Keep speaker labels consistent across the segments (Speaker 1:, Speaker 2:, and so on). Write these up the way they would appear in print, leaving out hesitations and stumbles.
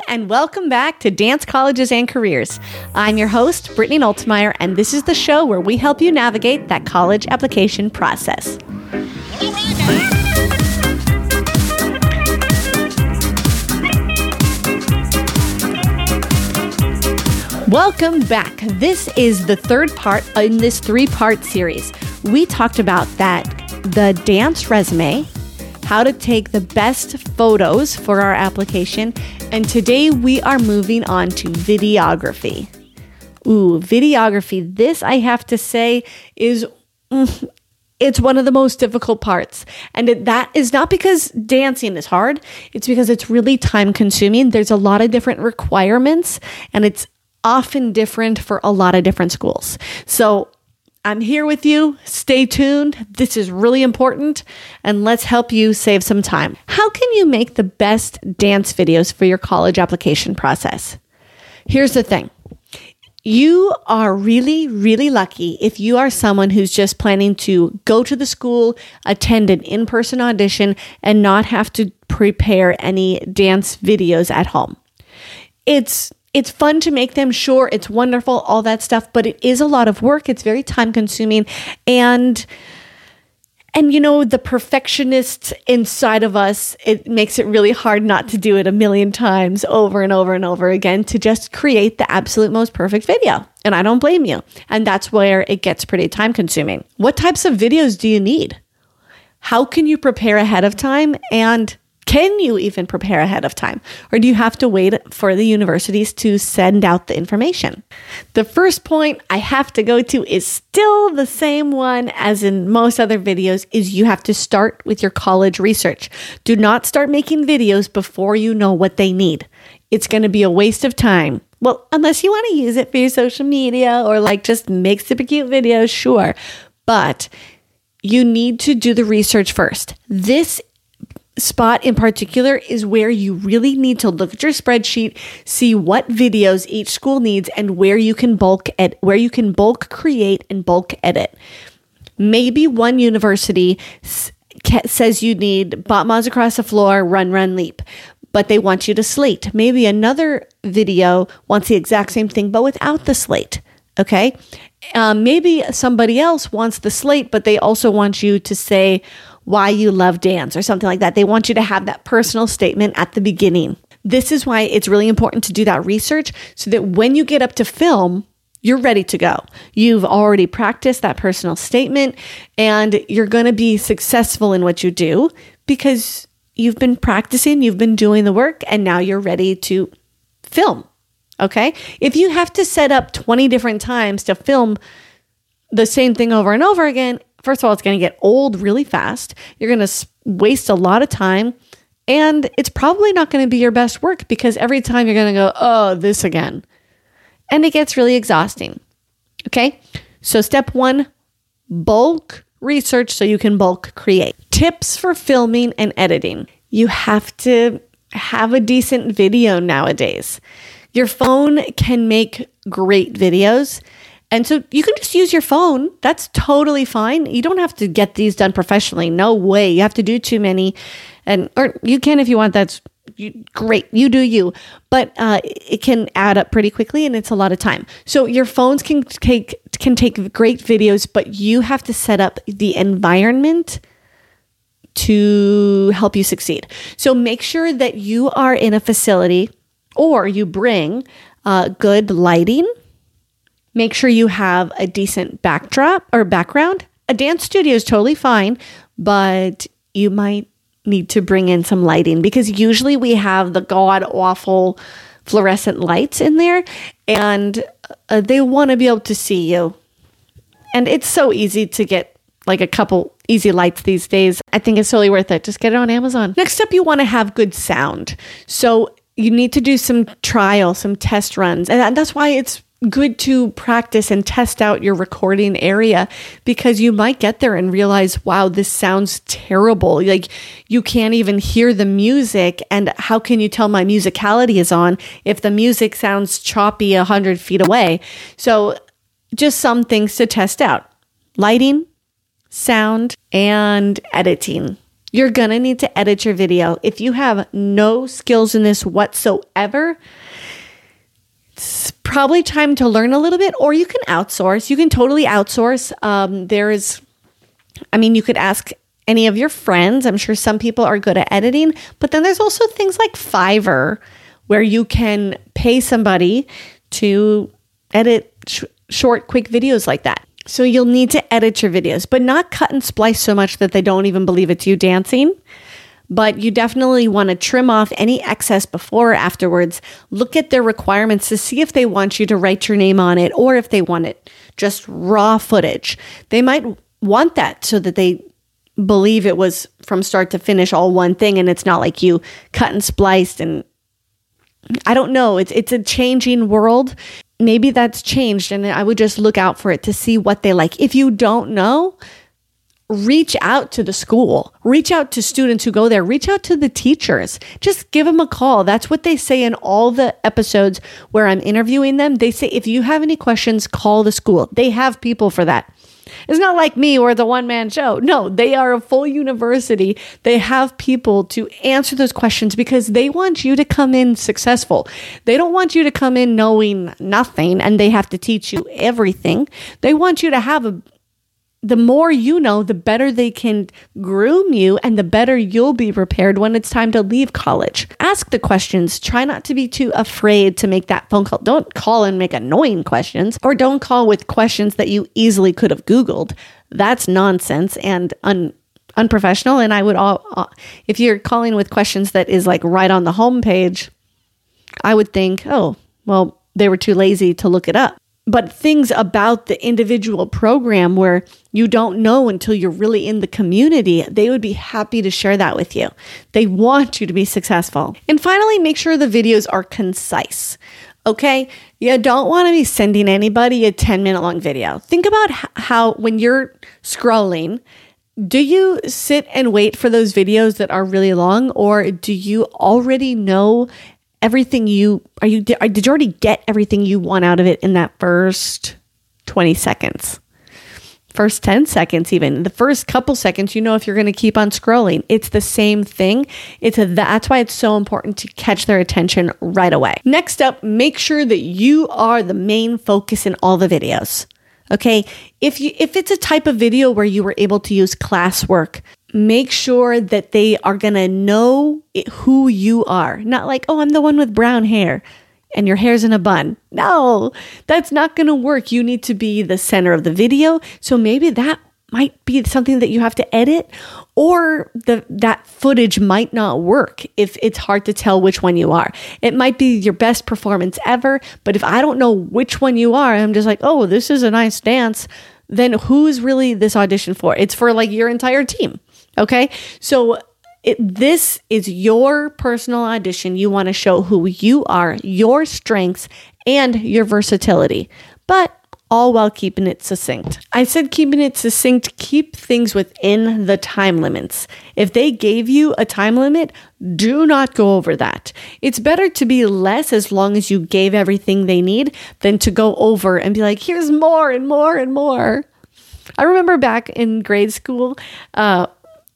Speaker 1: and welcome back to Dance Colleges and Careers. I'm your host, Brittany Noltmeyer, and this is the show where we help you navigate that college application process. Welcome back. This is the third part in this three-part series. We talked about the dance resume, how to take the best photos for our application, and today we are moving on to videography. Videography. This, I have to say, is it's one of the most difficult parts. And that is not because dancing is hard. It's because it's really time consuming. There's a lot of different requirements, and it's often different for a lot of different schools. So I'm here with you. Stay tuned. This is really important, and let's help you save some time. How can you make the best dance videos for your college application process? Here's the thing. You are really, really lucky if you are someone who's just planning to go to the school, attend an in-person audition, and not have to prepare any dance videos at home. It's fun to make them, sure, it's wonderful, all that stuff, but it is a lot of work. It's very time consuming. And you know, the perfectionist inside of us, it makes it really hard not to do it a million times over and over and over again to just create the absolute most perfect video. And I don't blame you. And that's where it gets pretty time consuming. What types of videos do you need? How can you prepare ahead of time? And can you even prepare ahead of time? Or do you have to wait for the universities to send out the information? The first point I have to go to is still the same one as in most other videos, is you have to start with your college research. Do not start making videos before you know what they need. It's going to be a waste of time. Well, unless you want to use it for your social media or like just make super cute videos, sure. But you need to do the research first. This spot in particular is where you really need to look at your spreadsheet, see what videos each school needs, and where you can bulk create and bulk edit. Maybe one university says you need bot moz across the floor, run, run, leap, but they want you to slate. Maybe another video wants the exact same thing, but without the slate. Okay. Maybe somebody else wants the slate, but they also want you to say why you love dance or something like that. They want you to have that personal statement at the beginning. This is why it's really important to do that research so that when you get up to film, you're ready to go. You've already practiced that personal statement and you're going to be successful in what you do because you've been practicing, you've been doing the work, and now you're ready to film. Okay? If you have to set up 20 different times to film the same thing over and over again, first of all, it's going to get old really fast. You're going to waste a lot of time, and it's probably not going to be your best work because every time you're going to go, oh, this again. And it gets really exhausting. Okay? So step one, bulk research so you can bulk create. Tips for filming and editing. You have to have a decent video nowadays. Your phone can make great videos. And so you can just use your phone. That's totally fine. You don't have to get these done professionally. No way. You have to do too many. Or you can if you want. That's great. You do you. But it can add up pretty quickly and it's a lot of time. So your phones can take great videos, but you have to set up the environment to help you succeed. So make sure that you are in a facility or you bring good lighting. Make sure you have a decent backdrop or background. A dance studio is totally fine, but you might need to bring in some lighting because usually we have the god-awful fluorescent lights in there and they want to be able to see you. And it's so easy to get like a couple easy lights these days. I think it's totally worth it. Just get it on Amazon. Next up, you want to have good sound. So you need to do some test runs. And that's why it's good to practice and test out your recording area because you might get there and realize, wow, this sounds terrible. Like you can't even hear the music. And how can you tell my musicality is on if the music sounds choppy 100 feet away? So just some things to test out: lighting, sound, and editing. You're going to need to edit your video. If you have no skills in this whatsoever, it's probably time to learn a little bit, or you can outsource. You can totally outsource. You could ask any of your friends. I'm sure some people are good at editing, but then there's also things like Fiverr where you can pay somebody to edit short, quick videos like that. So you'll need to edit your videos, but not cut and splice so much that they don't even believe it's you dancing. But you definitely want to trim off any excess before or afterwards. Look at their requirements to see if they want you to write your name on it or if they want it just raw footage. They might want that so that they believe it was from start to finish all one thing and it's not like you cut and spliced. And I don't know. It's a changing world. Maybe that's changed, and I would just look out for it to see what they like. If you don't know, reach out to the school, reach out to students who go there, reach out to the teachers, just give them a call. That's what they say in all the episodes where I'm interviewing them. They say, if you have any questions, call the school. They have people for that. It's not like me or the one-man show. No, they are a full university. They have people to answer those questions because they want you to come in successful. They don't want you to come in knowing nothing and they have to teach you everything. They want you to have the more you know, the better they can groom you and the better you'll be prepared when it's time to leave college. Ask the questions. Try not to be too afraid to make that phone call. Don't call and make annoying questions, or don't call with questions that you easily could have Googled. That's nonsense and unprofessional. And I would if you're calling with questions that is like right on the homepage, I would think, oh, well, they were too lazy to look it up. But things about the individual program where you don't know until you're really in the community, they would be happy to share that with you. They want you to be successful. And finally, make sure the videos are concise. Okay? You don't want to be sending anybody a 10-minute long video. Think about how when you're scrolling, do you sit and wait for those videos that are really long, or do you already know everything did you already get everything you want out of it in that first 20 seconds? First 10 seconds even. The first couple seconds, you know if you're going to keep on scrolling. It's the same thing. That's why it's so important to catch their attention right away. Next up, make sure that you are the main focus in all the videos. Okay? If it's a type of video where you were able to use classwork, make sure that they are going to know who you are. Not like, oh, I'm the one with brown hair and your hair's in a bun. No, that's not going to work. You need to be the center of the video. So maybe that might be something that you have to edit, or that footage might not work if it's hard to tell which one you are. It might be your best performance ever, but if I don't know which one you are, I'm just like, oh, this is a nice dance, then who's really this audition for? It's for like your entire team. Okay, so this is your personal audition. You want to show who you are, your strengths, and your versatility, but all while keeping it succinct. I said keeping it succinct, keep things within the time limits. If they gave you a time limit, do not go over that. It's better to be less as long as you gave everything they need than to go over and be like, here's more and more and more. I remember back in grade school, high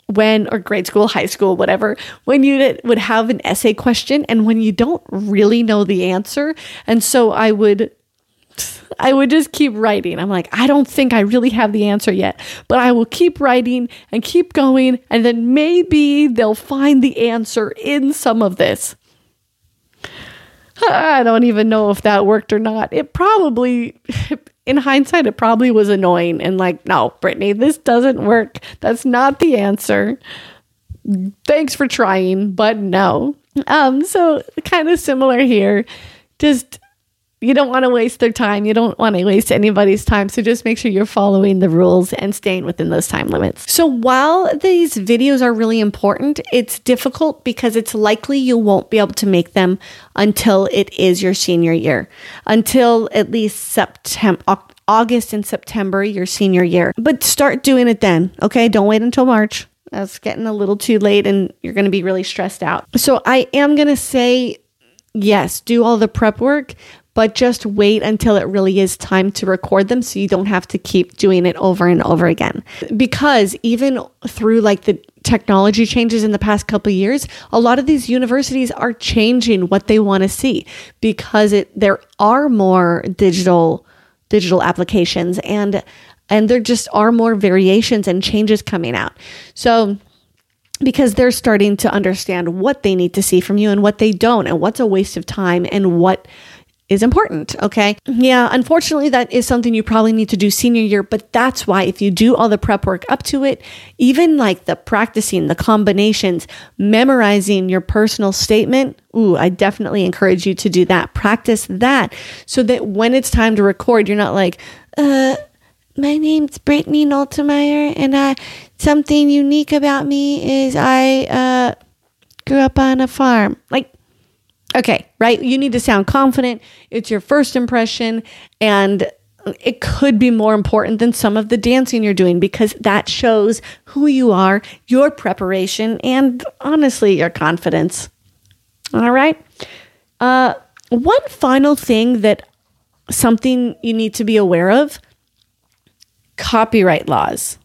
Speaker 1: school, whatever, when you would have an essay question and when you don't really know the answer. And so I would just keep writing. I'm like, I don't think I really have the answer yet, but I will keep writing and keep going. And then maybe they'll find the answer in some of this. I don't even know if that worked or not. It probably, in hindsight, it probably was annoying and like, no, Brittany, this doesn't work. That's not the answer. Thanks for trying, but no. So kind of similar here. Just, you don't want to waste their time. You don't want to waste anybody's time. So just make sure you're following the rules and staying within those time limits. So while these videos are really important, it's difficult because it's likely you won't be able to make them until it is your senior year, until at least August and September, your senior year. But start doing it then. Okay. Don't wait until March. That's getting a little too late and you're going to be really stressed out. So I am going to say, yes, do all the prep work, but just wait until it really is time to record them so you don't have to keep doing it over and over again. Because even through like the technology changes in the past couple of years, a lot of these universities are changing what they want to see because there are more digital applications and there just are more variations and changes coming out. So because they're starting to understand what they need to see from you and what they don't, and what's a waste of time and what is important. Okay. Yeah. Unfortunately, that is something you probably need to do senior year, but that's why if you do all the prep work up to it, even like the practicing, the combinations, memorizing your personal statement, I definitely encourage you to do that. Practice that so that when it's time to record, you're not like, my name's Brittany Noltemeyer, and something unique about me is I grew up on a farm. Like, okay, right? You need to sound confident. It's your first impression, and it could be more important than some of the dancing you're doing because that shows who you are, your preparation, and honestly, your confidence. All right? One final thing something you need to be aware of, copyright laws.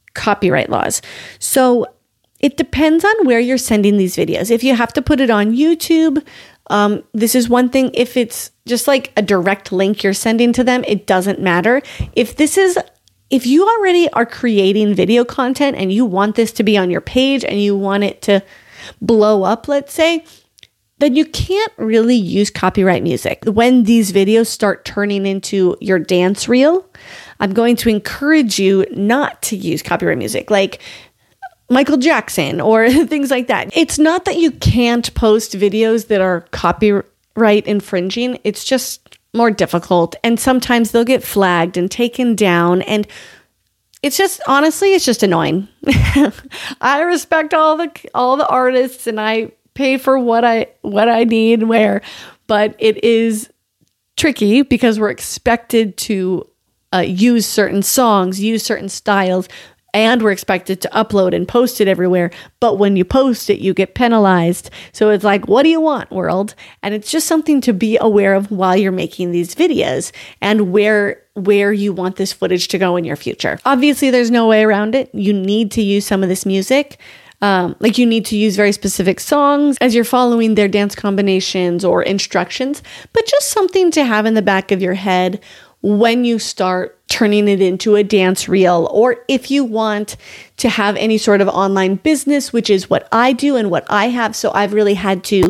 Speaker 1: So it depends on where you're sending these videos. If you have to put it on YouTube, this is one thing. If it's just like a direct link you're sending to them, it doesn't matter. If you already are creating video content and you want this to be on your page and you want it to blow up, let's say, then you can't really use copyright music. When these videos start turning into your dance reel, I'm going to encourage you not to use copyright music, like Michael Jackson or things like that. It's not that you can't post videos that are copyright infringing. It's just more difficult. And sometimes they'll get flagged and taken down. And it's just, honestly, it's just annoying. I respect all the artists and I pay for what I need and where, but it is tricky because we're expected to use certain songs, use certain styles, and we're expected to upload and post it everywhere. But when you post it, you get penalized. So it's like, what do you want, world? And it's just something to be aware of while you're making these videos and where you want this footage to go in your future. Obviously, there's no way around it. You need to use some of this music. Like you need to use very specific songs as you're following their dance combinations or instructions, but just something to have in the back of your head when you start turning it into a dance reel, or if you want to have any sort of online business, which is what I do and what I have. So I've really had to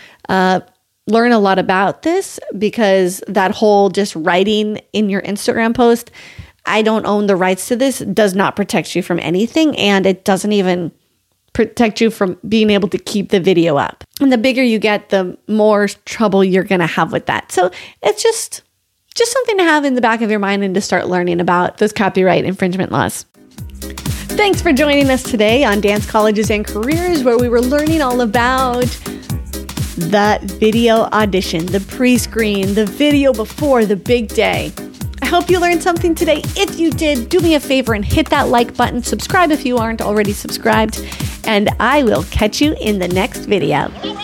Speaker 1: learn a lot about this because that whole just writing in your Instagram post, I don't own the rights to this, does not protect you from anything, and it doesn't even protect you from being able to keep the video up. And the bigger you get, the more trouble you're going to have with that. So it's just something to have in the back of your mind and to start learning about those copyright infringement laws. Thanks for joining us today on Dance Colleges and Careers, where we were learning all about the video audition, the pre-screen, the video before the big day. I hope you learned something today. If you did, do me a favor and hit that like button. Subscribe if you aren't already subscribed. And I will catch you in the next video.